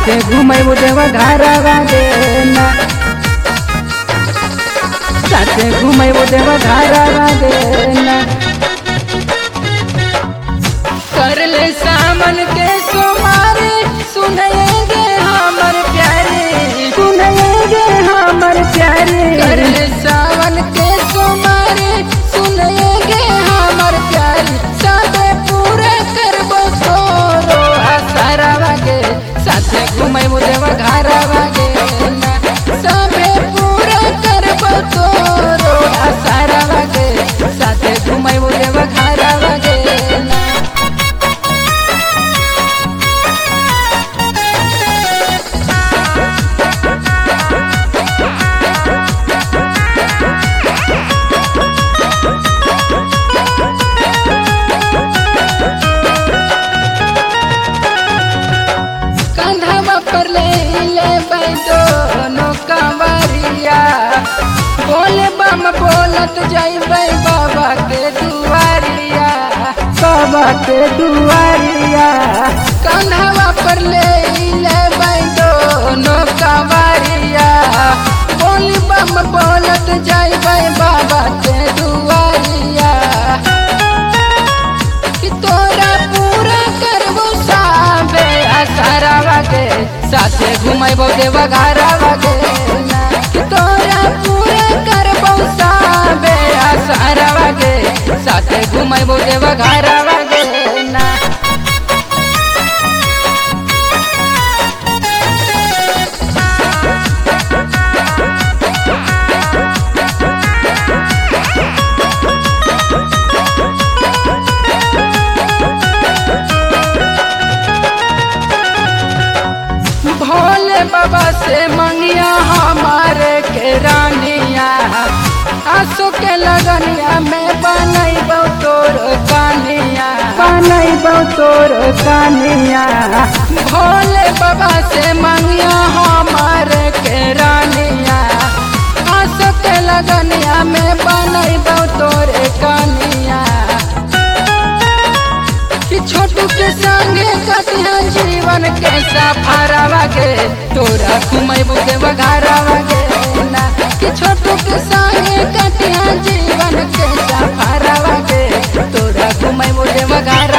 साथे घुमैबो देवा घरवा देना, साथे घुमैबो देवा घरवा देना। कर ले सामन के सोमारे सुनेंगे हमर प्यारे, सुनेंगे हमर प्यारे। कर ले सावन के सोमारे सुनेंगे हमर प्यारे, सबे पूरा करबो तोरो आसरवा के, साथे घुमैबो देवा घरवा देना, सबे पूरा करबो तोरो आसरवा के, साथे घुमैबो देवा घरवा देना। पर ले दोनों कंवरिया, बोले बम बोलत जाइबे बाबा के दुआरिया, बाबा के दुआरिया। कंधवा पर ले दोनों कंवरिया, बोले बम बोलत जाइबे बाबा के दुआरिया। कि तोरा पूरा करबो साबे आसरवा के, साथे घुमैबो देवा घरवा देना। कि तोरा पूरा करबो साबे आसरवा के, साथे घुमैबो देवा घरवा देना। भोले बाबा से मंगिया हमारे के रानिया, आंसू के लगनिया में बनैबो तोर कानिया, बनैबो तोर कानिया। भोले बाबा से मंगिया हमारे के रानिया, आंसू के लगनिया में बनैबो तोर कानिया। कि छोटू के संगे कटिया जीवन के सफरवा के, तोरा घुमैबो देवा घरवा देना। कि छोटू के संगे कटिया जीवन के सफरवा के, तोरा घुमैबो देवा घरवा।